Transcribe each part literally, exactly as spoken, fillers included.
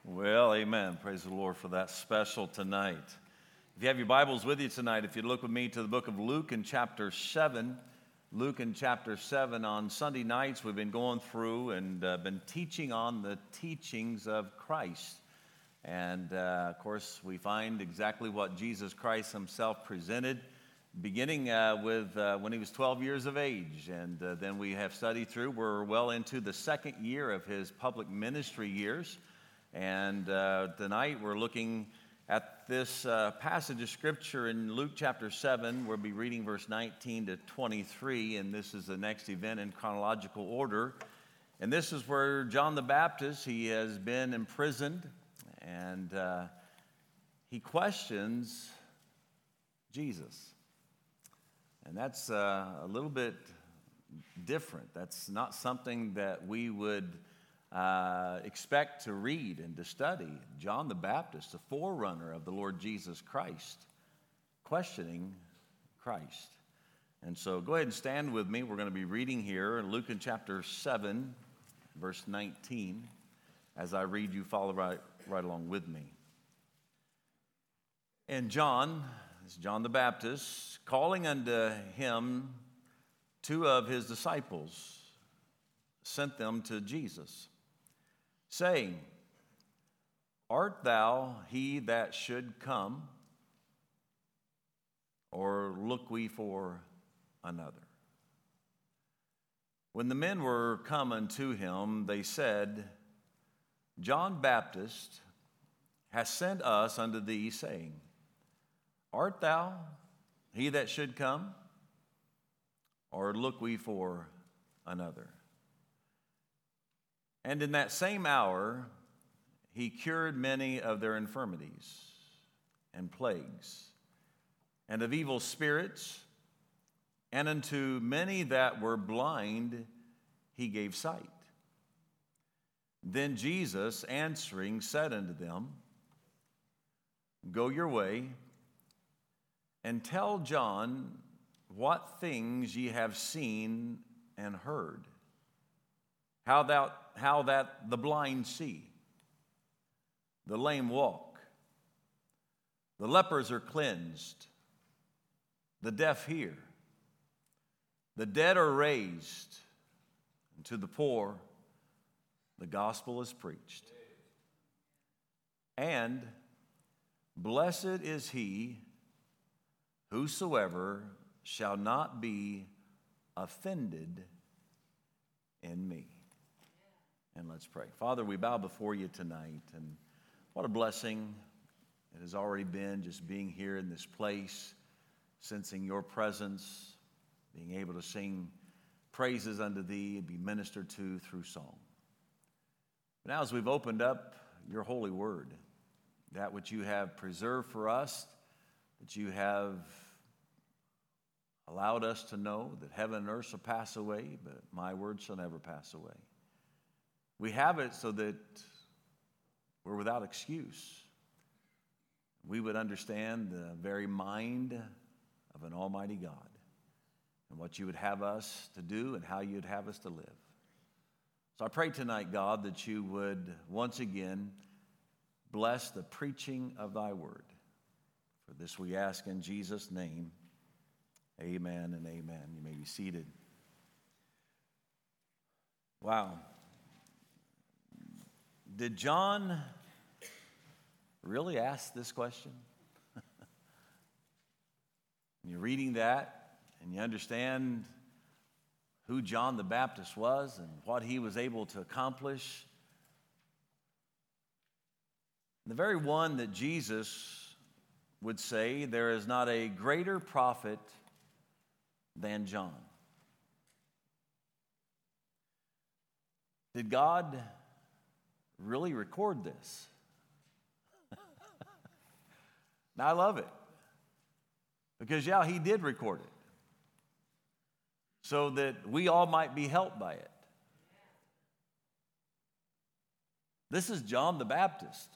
Well, amen. Praise the Lord for that special tonight. If you have your Bibles with you tonight, if you'd look with me to the book of Luke in chapter seven. Luke in chapter seven, on Sunday nights we've been going through and uh, been teaching on the teachings of Christ. And uh, of course we find exactly what Jesus Christ himself presented, beginning uh, with uh, when he was twelve years of age. And uh, then we have studied through, we're well into the second year of his public ministry years. And uh, tonight we're looking at this uh, passage of Scripture in Luke chapter seven. We'll be reading verse nineteen to twenty-three, and this is the next event in chronological order. And this is where John the Baptist, he has been imprisoned, and uh, he questions Jesus. And that's uh, a little bit different. That's not something that we would Uh, expect to read and to study. John the Baptist, the forerunner of the Lord Jesus Christ, questioning Christ. And so go ahead and stand with me. We're going to be reading here in Luke in chapter seven, verse nineteen. As I read, you follow right, right along with me. And John, this is John the Baptist, calling unto him two of his disciples, sent them to Jesus, saying, Art thou he that should come, or look we for another? When the men were come unto him, they said, John Baptist hath sent us unto thee, saying, Art thou he that should come, or look we for another? And in that same hour, he cured many of their infirmities and plagues, and of evil spirits, and unto many that were blind he gave sight. Then Jesus, answering, said unto them, Go your way, and tell John what things ye have seen and heard. How that, how that the blind see, the lame walk, the lepers are cleansed, the deaf hear, the dead are raised, and to the poor the gospel is preached. And blessed is he whosoever shall not be offended in me. And let's pray. Father, we bow before you tonight, and what a blessing it has already been just being here in this place, sensing your presence, being able to sing praises unto thee and be ministered to through song. But now as we've opened up your holy word, that which you have preserved for us, that you have allowed us to know that heaven and earth shall pass away, but my word shall never pass away. We have it so that we're without excuse. We would understand the very mind of an almighty God and what you would have us to do and how you'd have us to live. So I pray tonight, God, that you would once again bless the preaching of thy word. For this we ask in Jesus' name. Amen and amen. You may be seated. Wow. Did John really ask this question? And you're reading that, and you understand who John the Baptist was and what he was able to accomplish. The very one that Jesus would say, there is not a greater prophet than John. Did God really record this? Now, I love it. Because, yeah, he did record it. So that we all might be helped by it. This is John the Baptist.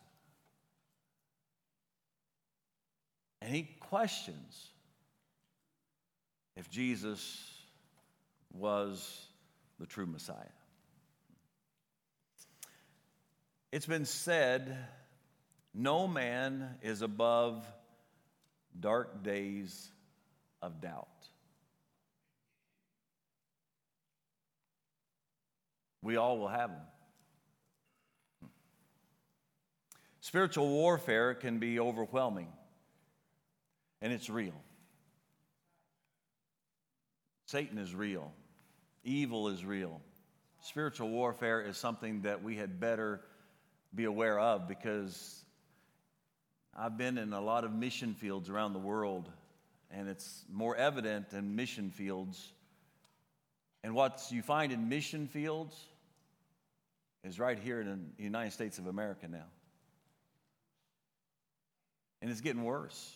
And he questions if Jesus was the true Messiah. It's been said, no man is above dark days of doubt. We all will have them. Spiritual warfare can be overwhelming, and it's real. Satan is real. Evil is real. Spiritual warfare is something that we had better be aware of, because I've been in a lot of mission fields around the world, and it's more evident in mission fields. And what you find in mission fields is right here in the United States of America now. And it's getting worse,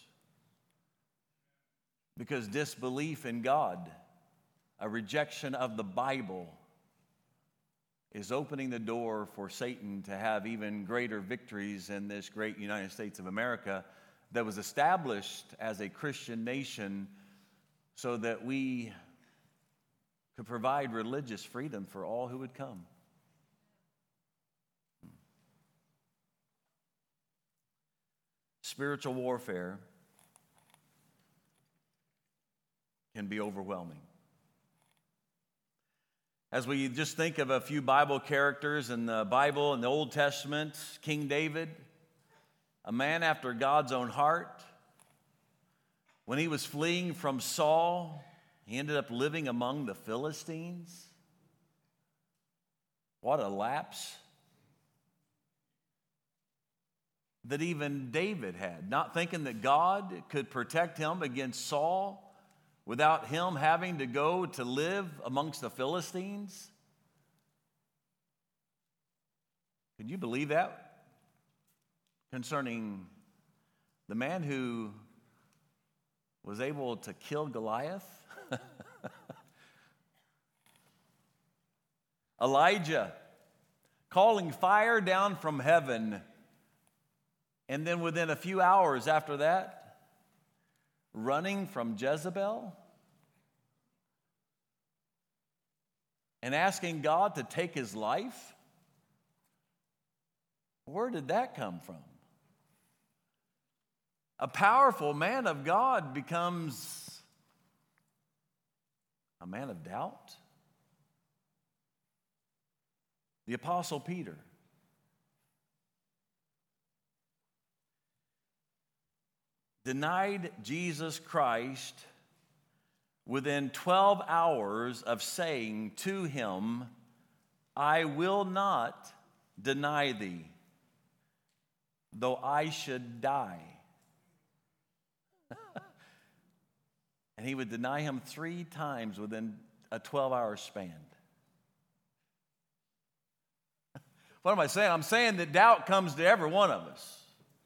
because disbelief in God, a rejection of the Bible, is opening the door for Satan to have even greater victories in this great United States of America that was established as a Christian nation so that we could provide religious freedom for all who would come. Spiritual warfare can be overwhelming. As we just think of a few Bible characters in the Bible, in the Old Testament, King David, a man after God's own heart. When he was fleeing from Saul, he ended up living among the Philistines. What a lapse that even David had, not thinking that God could protect him against Saul without him having to go to live amongst the Philistines. Can you believe that? Concerning the man who was able to kill Goliath. Elijah calling fire down from heaven, and then within a few hours after that, running from Jezebel and asking God to take his life? Where did that come from? A powerful man of God becomes a man of doubt. The Apostle Peter. Denied Jesus Christ within twelve hours of saying to him, I will not deny thee, though I should die. And he would deny him three times within a twelve-hour span. What am I saying? I'm saying that doubt comes to every one of us.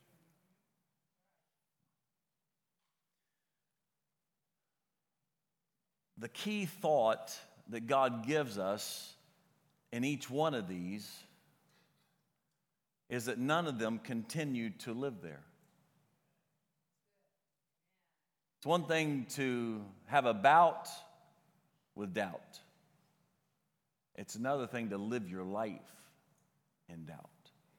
The key thought that God gives us in each one of these is that none of them continued to live there. It's one thing to have a bout with doubt. It's another thing to live your life in doubt.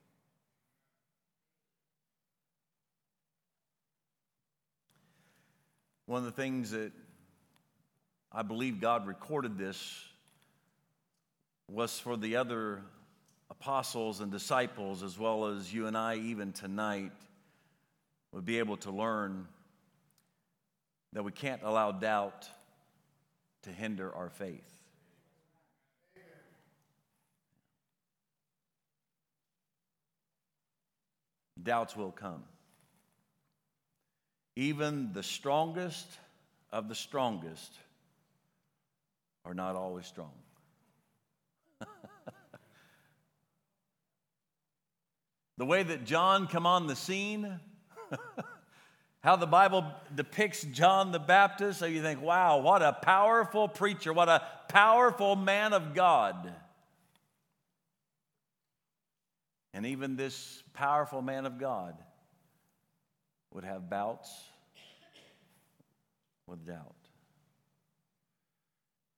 One of the things that I believe God recorded this was for the other apostles and disciples, as well as you and I even tonight would be able to learn that we can't allow doubt to hinder our faith. Doubts will come. Even the strongest of the strongest are not always strong. The way that John come on the scene, how the Bible depicts John the Baptist, so you think, wow, what a powerful preacher, what a powerful man of God. And even this powerful man of God would have bouts with doubt.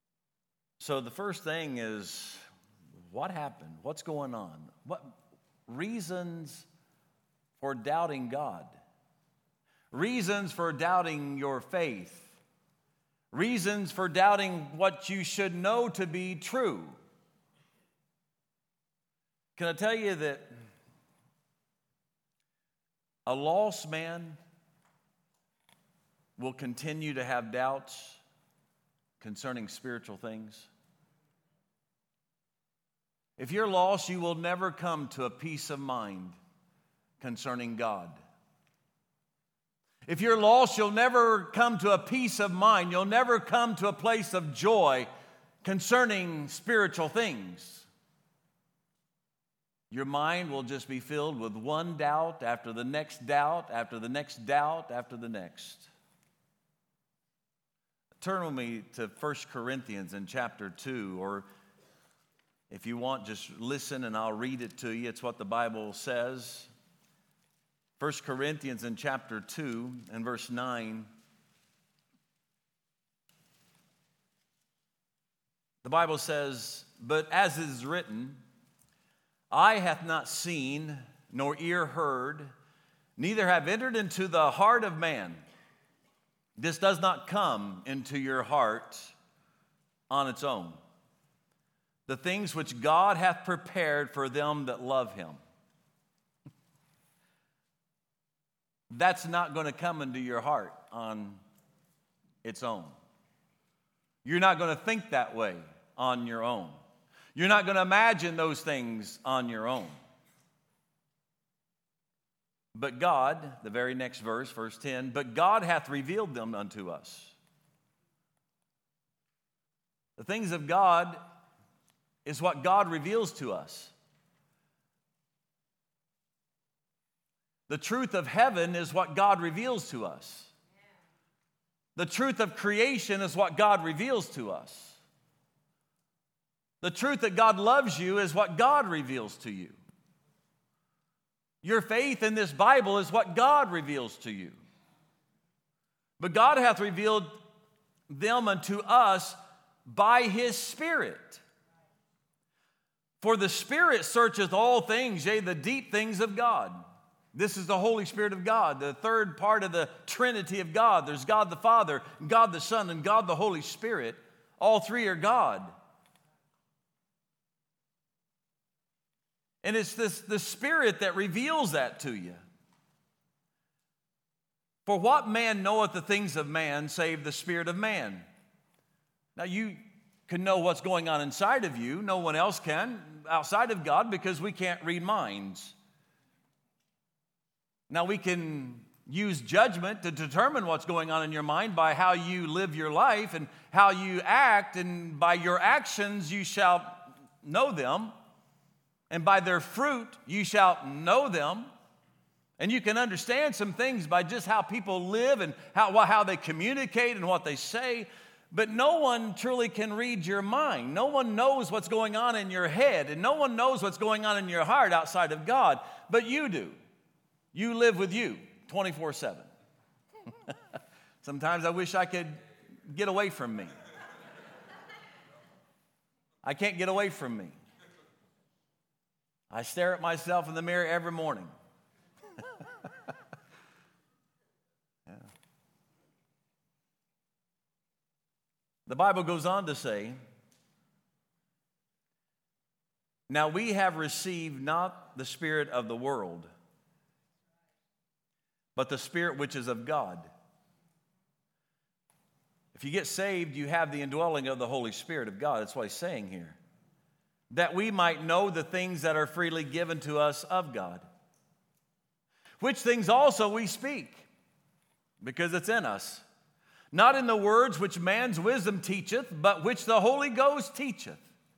So the first thing is, what happened? What's going on? What reasons for doubting God, reasons for doubting your faith, reasons for doubting what you should know to be true. Can I tell you that a lost man will continue to have doubts concerning spiritual things? If you're lost, you will never come to a peace of mind concerning God. If you're lost, you'll never come to a peace of mind. You'll never come to a place of joy concerning spiritual things. Your mind will just be filled with one doubt after the next doubt, after the next doubt, after the next. Turn with me to First Corinthians in chapter two, or if you want, just listen and I'll read it to you. It's what the Bible says. First Corinthians in chapter two and verse nine. The Bible says, "But as is written, eye hath not seen, nor ear heard, neither have entered into the heart of man." This does not come into your heart on its own. The things which God hath prepared for them that love him. That's not going to come into your heart on its own. You're not going to think that way on your own. You're not going to imagine those things on your own. But God, the very next verse, verse ten, "But God hath revealed them unto us." The things of God is what God reveals to us. The truth of heaven is what God reveals to us. The truth of creation is what God reveals to us. The truth that God loves you is what God reveals to you. Your faith in this Bible is what God reveals to you. But God hath revealed them unto us by his Spirit. For the Spirit searcheth all things, yea, the deep things of God. This is the Holy Spirit of God, the third part of the Trinity of God. There's God the Father, God the Son, and God the Holy Spirit. All three are God. And it's this the Spirit that reveals that to you. For what man knoweth the things of man, save the spirit of man? Now you can know what's going on inside of you. No one else can outside of God, because we can't read minds. Now we can use judgment to determine what's going on in your mind by how you live your life and how you act, and by your actions you shall know them. And by their fruit you shall know them. And you can understand some things by just how people live and how, how they communicate and what they say. But no one truly can read your mind. No one knows what's going on in your head. And no one knows what's going on in your heart outside of God. But you do. You live with you twenty-four seven. Sometimes I wish I could get away from me. I can't get away from me. I stare at myself in the mirror every morning. Yeah. The Bible goes on to say, "Now we have received not the spirit of the world, but the Spirit which is of God." If you get saved, you have the indwelling of the Holy Spirit of God. That's what he's saying here. That we might know the things that are freely given to us of God. Which things also we speak, because it's in us. Not in the words which man's wisdom teacheth, but which the Holy Ghost teacheth.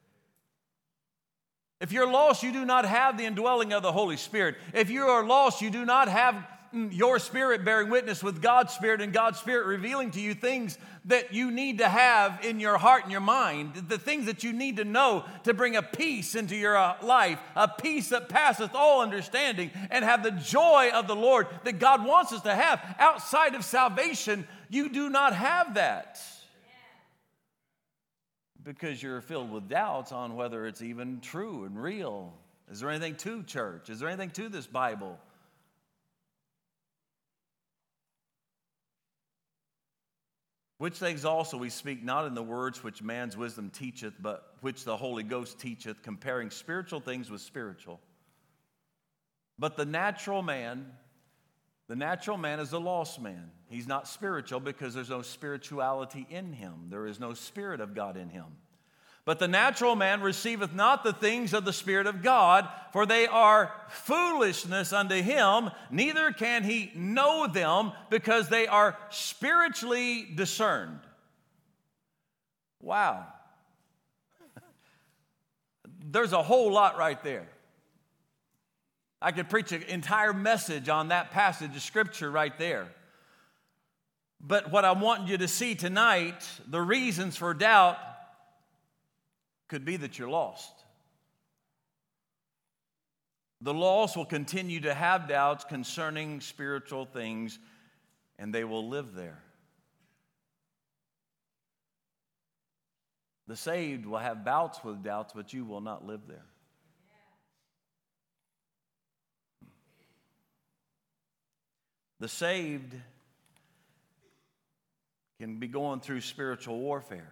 If you're lost, you do not have the indwelling of the Holy Spirit. If you are lost, you do not have your spirit bearing witness with God's Spirit, and God's Spirit revealing to you things that you need to have in your heart and your mind, the things that you need to know to bring a peace into your life, a peace that passeth all understanding, and have the joy of the Lord that God wants us to have. Outside of salvation, you do not have that, because you're filled with doubts on whether it's even true and real. Is there anything to church? Is there anything to this Bible? Which things also we speak not in the words which man's wisdom teacheth, but which the Holy Ghost teacheth, comparing spiritual things with spiritual. But the natural man, the natural man is a lost man. He's not spiritual because there's no spirituality in him. There is no Spirit of God in him. But the natural man receiveth not the things of the Spirit of God, for they are foolishness unto him, neither can he know them, because they are spiritually discerned. Wow. There's a whole lot right there. I could preach an entire message on that passage of Scripture right there. But what I want you to see tonight, the reasons for doubt, could be that you're lost. The lost will continue to have doubts concerning spiritual things, and they will live there. The saved will have bouts with doubts, but you will not live there. The saved can be going through spiritual warfare,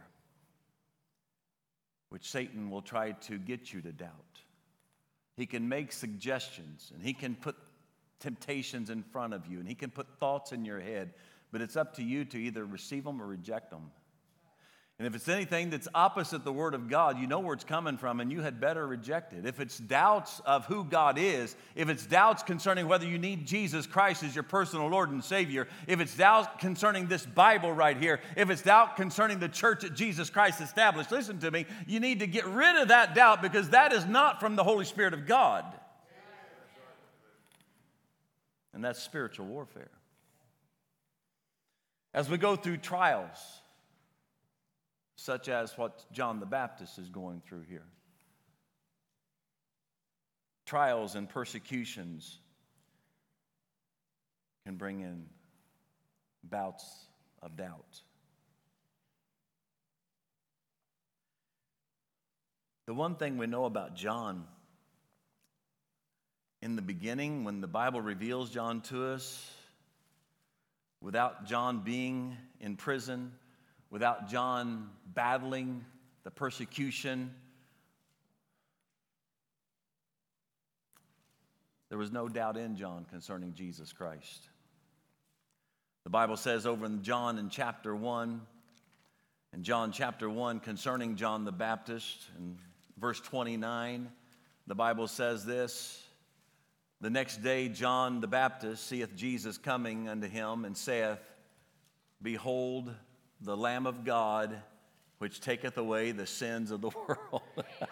which Satan will try to get you to doubt. He can make suggestions, and he can put temptations in front of you, and he can put thoughts in your head, but it's up to you to either receive them or reject them. And if it's anything that's opposite the Word of God, you know where it's coming from, and you had better reject it. If it's doubts of who God is, if it's doubts concerning whether you need Jesus Christ as your personal Lord and Savior, if it's doubt concerning this Bible right here, if it's doubt concerning the church that Jesus Christ established, listen to me, you need to get rid of that doubt, because that is not from the Holy Spirit of God. And that's spiritual warfare. As we go through trials, such as what John the Baptist is going through here. Trials and persecutions can bring in bouts of doubt. The one thing we know about John, in the beginning, when the Bible reveals John to us, without John being in prison, without John battling the persecution, there was no doubt in John concerning Jesus Christ. The Bible says over in John in chapter one, in John chapter one, concerning John the Baptist, in verse twenty-nine, the Bible says this: the next day John the Baptist seeth Jesus coming unto him, and saith, Behold, the Lamb of God, which taketh away the sins of the world.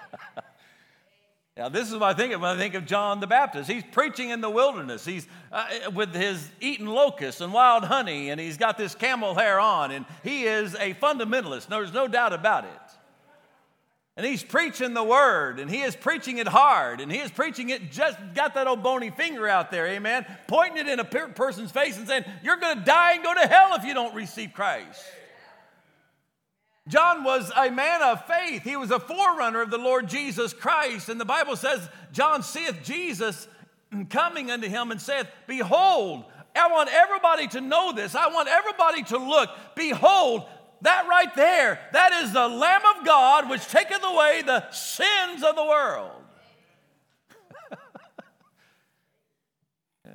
Now, this is what I think of when I think of John the Baptist. He's preaching in the wilderness. He's uh, with his eating locusts and wild honey, and he's got this camel hair on, and he is a fundamentalist. There's no doubt about it. And he's preaching the word, and he is preaching it hard, and he is preaching it, just got that old bony finger out there, amen, pointing it in a per- person's face and saying, you're going to die and go to hell if you don't receive Christ. John was a man of faith. He was a forerunner of the Lord Jesus Christ. And the Bible says, John seeth Jesus coming unto him and saith, Behold, I want everybody to know this. I want everybody to look. Behold, that right there, that is the Lamb of God which taketh away the sins of the world. Yeah.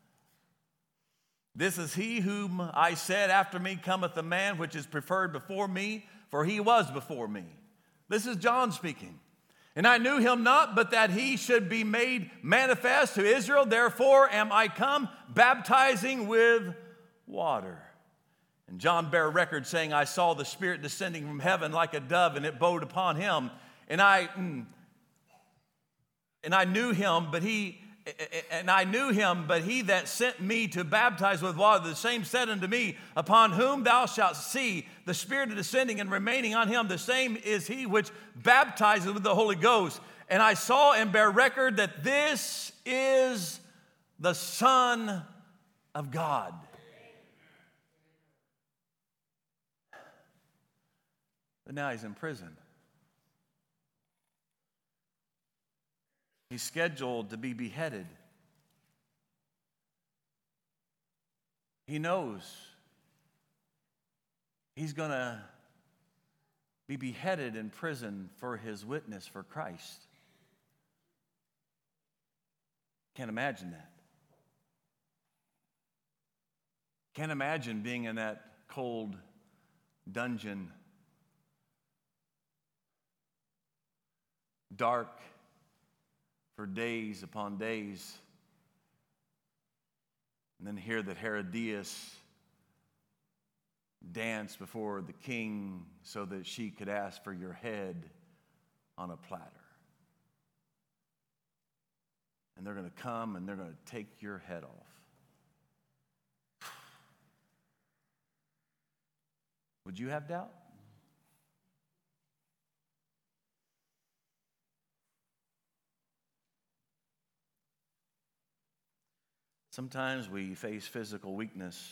This is he whom I said, After me cometh the man which is preferred before me, for he was before me. This is John speaking. And I knew him not, but that he should be made manifest to Israel. Therefore am I come, baptizing with water. And John bare record, saying, I saw the Spirit descending from heaven like a dove, and it abode upon him. And I, and I knew him, but he, and I knew him, but he that sent me to baptize with water, the same said unto me, Upon whom thou shalt see the Spirit descending and remaining on him, the same is he which baptizes with the Holy Ghost. And I saw and bear record that this is the Son of God. But now he's in prison. He's scheduled to be beheaded. He knows he's going to be beheaded in prison for his witness for Christ. Can't imagine that. Can't imagine being in that cold dungeon, dark for days upon days, and then hear that Herodias danced before the king so that she could ask for your head on a platter. And they're going to come and they're going to take your head off. Would you have doubt? Sometimes we face physical weakness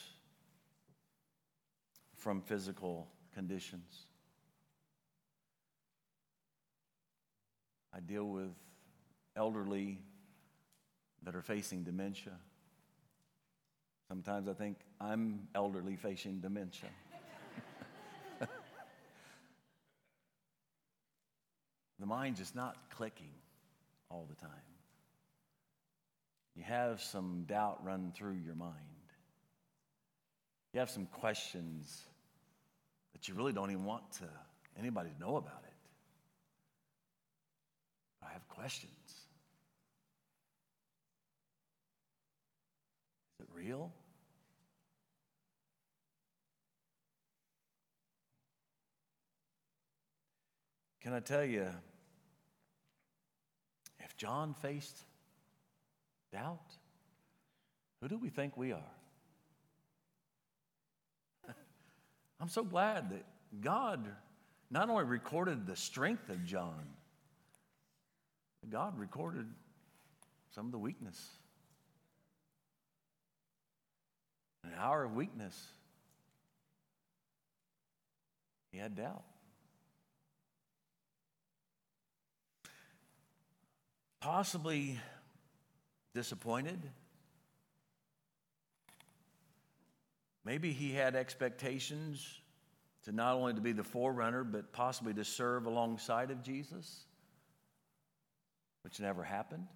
from physical conditions. I deal with elderly that are facing dementia. Sometimes I think I'm elderly facing dementia. The mind just not clicking all the time. You have some doubt run through your mind. You have some questions that you really don't even want to anybody to know about it. I have questions. Is it real? Can I tell you, if John faced doubt, who do we think we are? I'm so glad that God not only recorded the strength of John, but God recorded some of the weakness. An hour of weakness. He had doubt. Possibly disappointed. Maybe he had expectations to not only to be the forerunner, but possibly to serve alongside of Jesus, which never happened.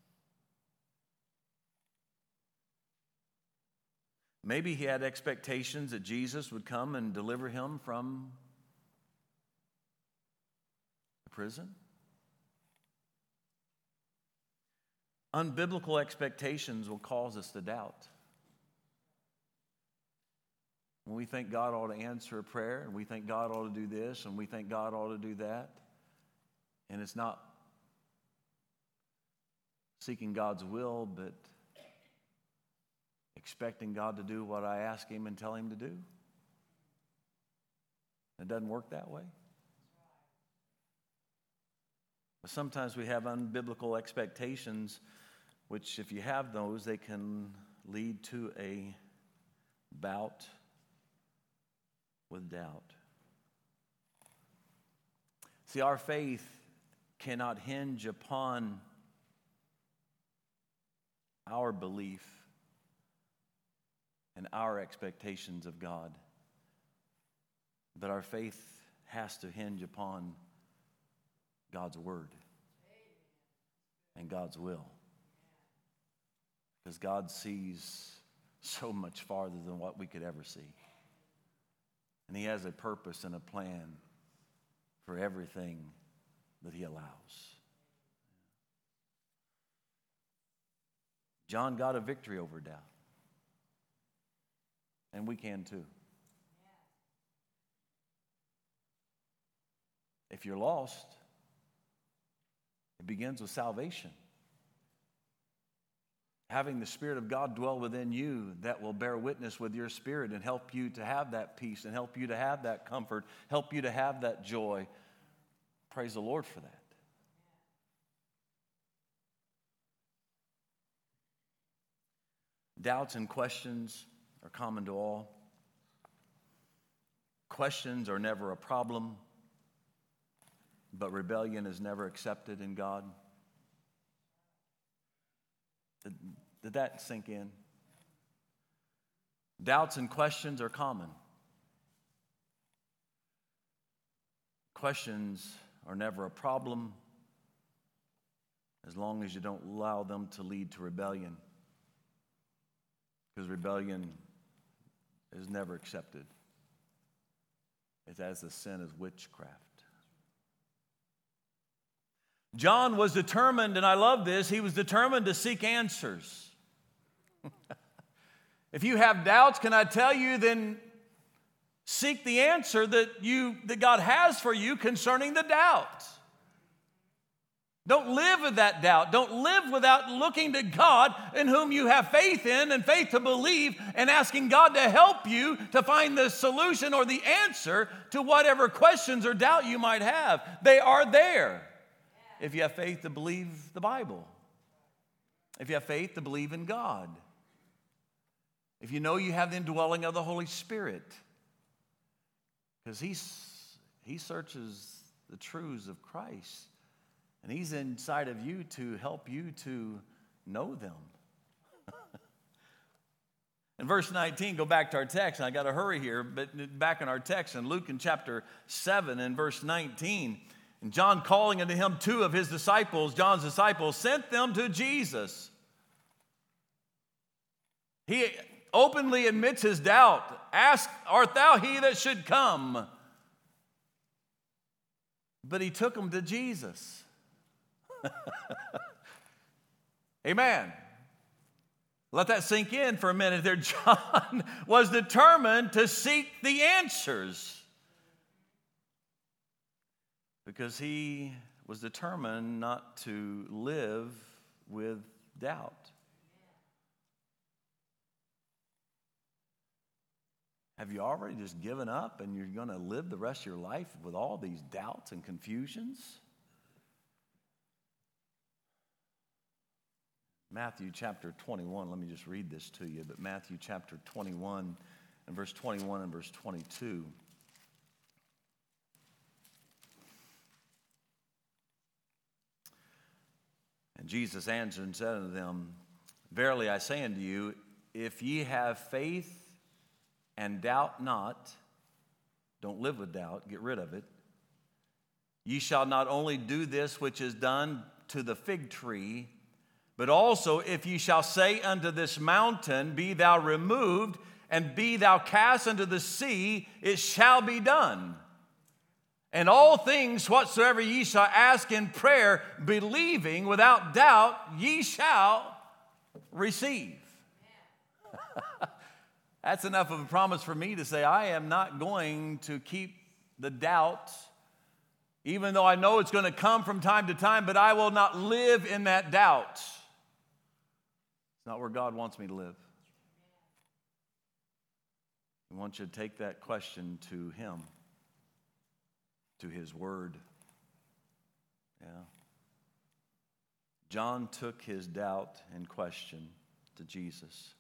Maybe he had expectations that Jesus would come and deliver him from the prison. Unbiblical expectations will cause us to doubt. When we think God ought to answer a prayer, and we think God ought to do this, and we think God ought to do that, and it's not seeking God's will, but expecting God to do what I ask Him and tell Him to do. It doesn't work that way. But sometimes we have unbiblical expectations, which if you have those, they can lead to a bout with doubt. See, our faith cannot hinge upon our belief and our expectations of God, but our faith has to hinge upon God's word and God's will. Because God sees so much farther than what we could ever see. And He has a purpose and a plan for everything that He allows. John got a victory over doubt. And we can too. If you're lost, it begins with salvation. Having the Spirit of God dwell within you that will bear witness with your spirit and help you to have that peace and help you to have that comfort, help you to have that joy. Praise the Lord for that. Doubts and questions are common to all. Questions are never a problem, but rebellion is never accepted in God. Did, did that sink in? Doubts and questions are common. Questions are never a problem as long as you don't allow them to lead to rebellion. Because rebellion is never accepted. It's as the sin of witchcraft. John was determined, and I love this, he was determined to seek answers. If you have doubts, can I tell you, then seek the answer that you that God has for you concerning the doubt. Don't live with that doubt. Don't live without looking to God in whom you have faith in and faith to believe and asking God to help you to find the solution or the answer to whatever questions or doubt you might have. They are there if you have faith to believe the Bible. If you have faith to believe in God. If you know you have the indwelling of the Holy Spirit. Because he's, he searches the truths of Christ. And he's inside of you to help you to know them. In verse nineteen, go back to our text, and I got to hurry here, but back in our text in Luke in chapter seven and verse nineteen, and John calling unto him two of his disciples, John's disciples, sent them to Jesus. He openly admits his doubt. Ask, art thou he that should come? But he took them to Jesus. Amen. Let that sink in for a minute there. John was determined to seek the answers because he was determined not to live with doubt. Have you already just given up and you're going to live the rest of your life with all these doubts and confusions? Matthew chapter twenty-one, let me just read this to you, but Matthew chapter twenty-one and verse twenty-one and verse twenty-two. And Jesus answered and said unto them, verily I say unto you, if ye have faith and doubt not, don't live with doubt, get rid of it, ye shall not only do this which is done to the fig tree, but also if ye shall say unto this mountain, be thou removed, and be thou cast into the sea, it shall be done. And all things whatsoever ye shall ask in prayer, believing without doubt, ye shall receive. That's enough of a promise for me to say, I am not going to keep the doubt, even though I know it's going to come from time to time, but I will not live in that doubt. It's not where God wants me to live. He wants you to take that question to Him, to His Word. Yeah. John took his doubt and question to Jesus.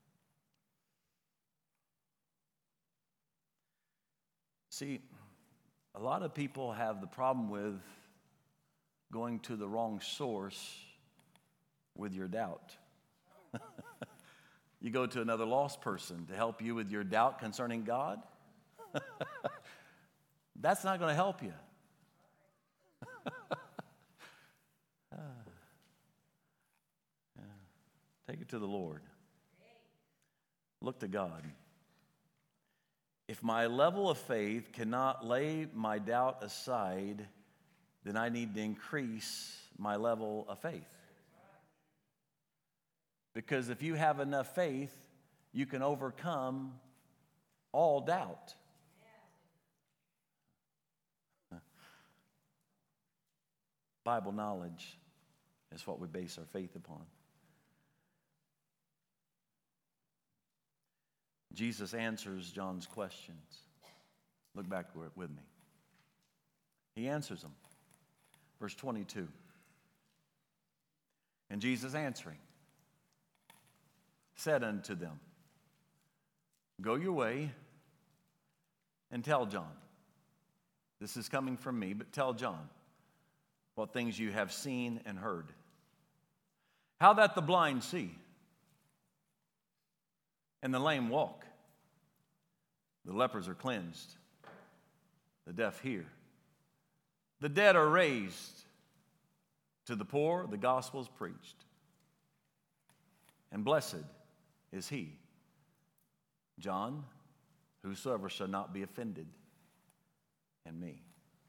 See, a lot of people have the problem with going to the wrong source with your doubt. You go to another lost person to help you with your doubt concerning God. That's not going to help you. uh, yeah. Take it to the Lord. Look to God. If my level of faith cannot lay my doubt aside, then I need to increase my level of faith. Because if you have enough faith, you can overcome all doubt. Bible knowledge is what we base our faith upon. Jesus answers John's questions. Look back with me. He answers them. Verse twenty-two. And Jesus answering said unto them, go your way and tell John. This is coming from me, but tell John what things you have seen and heard. How that the blind see, and the lame walk, the lepers are cleansed, the deaf hear, the dead are raised, to the poor the gospel is preached. And blessed is he, John, whosoever shall not be offended, and me.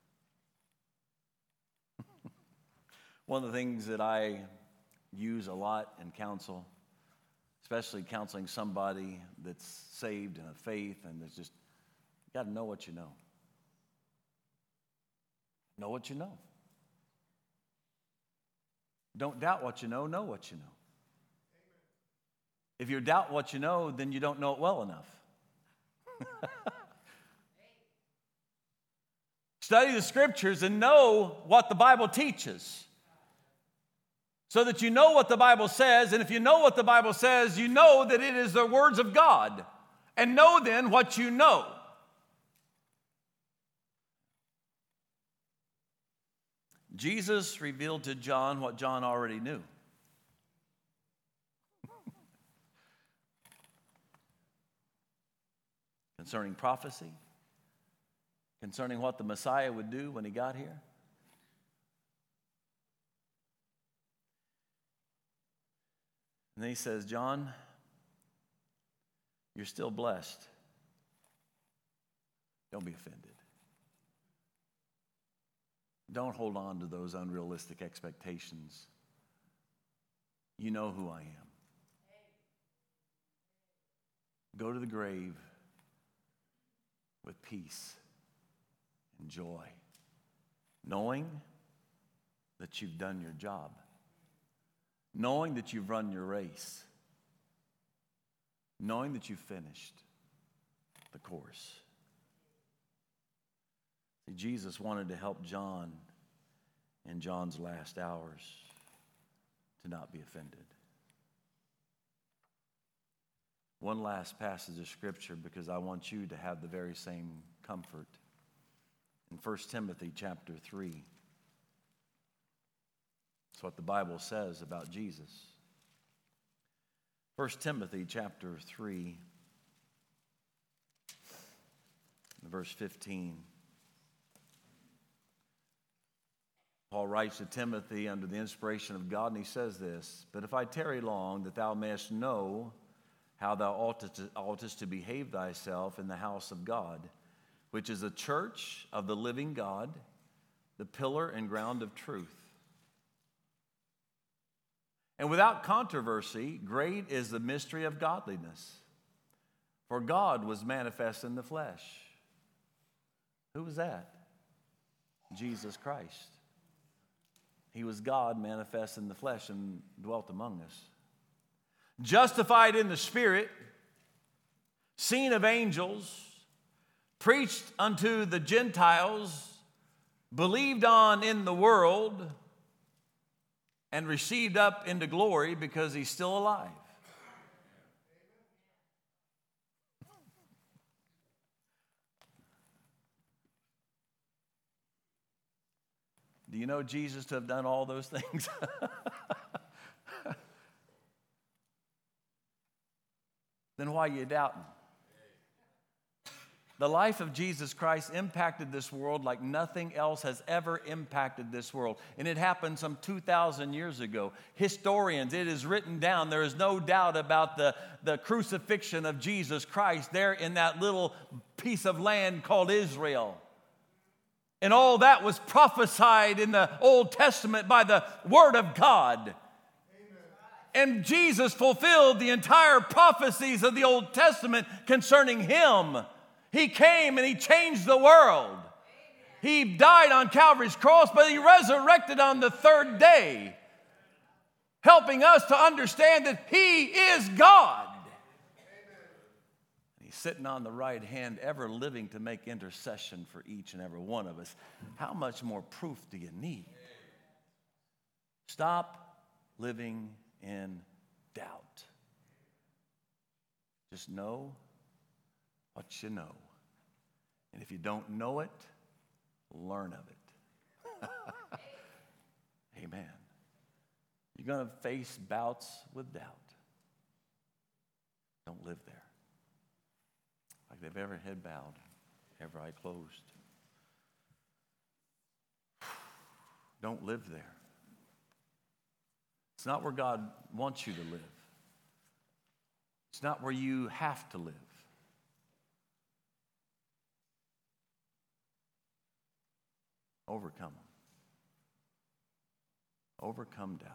One of the things that I use a lot in counsel, especially counseling somebody that's saved in a faith and that's just, you got to know what you know. Know what you know. Don't doubt what you know, know what you know. If you doubt what you know, then you don't know it well enough. Study the scriptures and know what the Bible teaches, so that you know what the Bible says, and if you know what the Bible says, you know that it is the words of God, and know then what you know. Jesus revealed to John what John already knew. Concerning prophecy, concerning what the Messiah would do when he got here. And then he says, John, you're still blessed. Don't be offended. Don't hold on to those unrealistic expectations. You know who I am. Go to the grave with peace and joy, knowing that you've done your job. Knowing that you've run your race, knowing that you've finished the course. See, Jesus wanted to help John in John's last hours to not be offended. One last passage of Scripture, because I want you to have the very same comfort. In First Timothy chapter three. That's what the Bible says about Jesus. First Timothy chapter three, verse fifteen. Paul writes to Timothy under the inspiration of God, and he says this, "But if I tarry long, that thou mayest know how thou oughtest to, oughtest to behave thyself in the house of God, which is a church of the living God, the pillar and ground of truth. And without controversy, great is the mystery of godliness. For God was manifest in the flesh." Who was that? Jesus Christ. He was God manifest in the flesh and dwelt among us. Justified in the Spirit, seen of angels, preached unto the Gentiles, believed on in the world, and received up into glory because he's still alive. Do you know Jesus to have done all those things? Then why are you doubting? The life of Jesus Christ impacted this world like nothing else has ever impacted this world. And it happened some two thousand years ago. Historians, it is written down, there is no doubt about the, the crucifixion of Jesus Christ there in that little piece of land called Israel. And all that was prophesied in the Old Testament by the Word of God. And Jesus fulfilled the entire prophecies of the Old Testament concerning him. He came and he changed the world. He died on Calvary's cross, but he resurrected on the third day, helping us to understand that he is God. And he's sitting on the right hand, ever living to make intercession for each and every one of us. How much more proof do you need? Stop living in doubt. Just know what you know. And if you don't know it, learn of it. Amen. You're going to face bouts with doubt. Don't live there. Like they've every head bowed, every eye closed. Don't live there. It's not where God wants you to live. It's not where you have to live. Overcome them. Overcome doubt.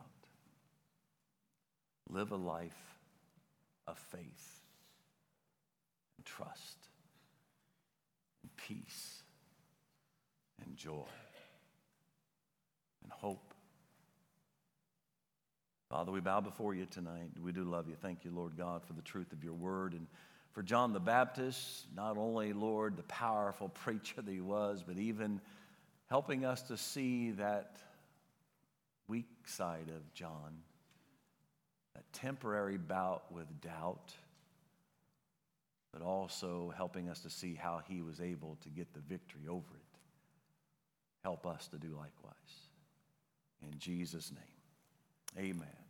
Live a life of faith and trust and peace and joy and hope. Father, we bow before you tonight. We do love you. Thank you, Lord God, for the truth of your word. And for John the Baptist, not only, Lord, the powerful preacher that he was, but even helping us to see that weak side of John, that temporary bout with doubt, but also helping us to see how he was able to get the victory over it. Help us to do likewise. In Jesus' name, amen.